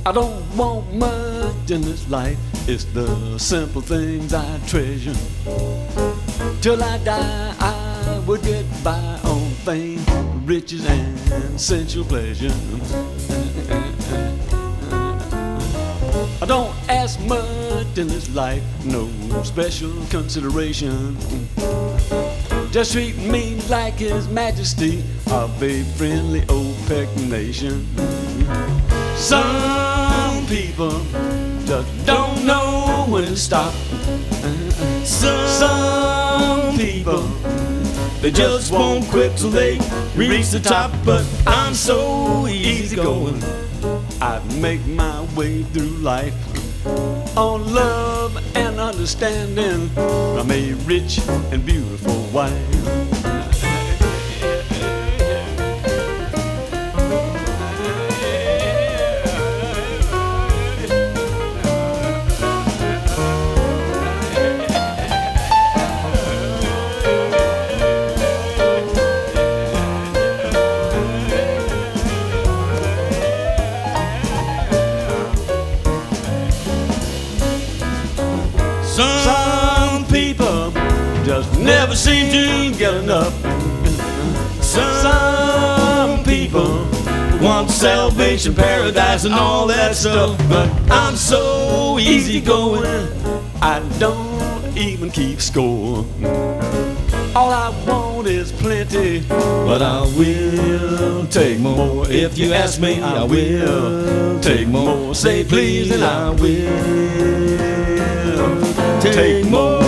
I don't want much in this life. It's the simple things I treasure. Till I die, I would get by on fame, riches, and sensual pleasure. I don't ask much in this life, no special consideration. Just treat me like His Majesty of a friendly OPEC nation. Some people just don't know when to stop. Some people, they just won't quit till they reach the top. But I'm so easygoing, I make my way through life on love and understanding from a rich and beautiful wife. Some people just never seem to get enough. Some people want salvation, paradise, and all that stuff. But I'm so easygoing, I don't even keep score. All I want is plenty, but I will take more. If you ask me, I will take more. Say please, and I will take more.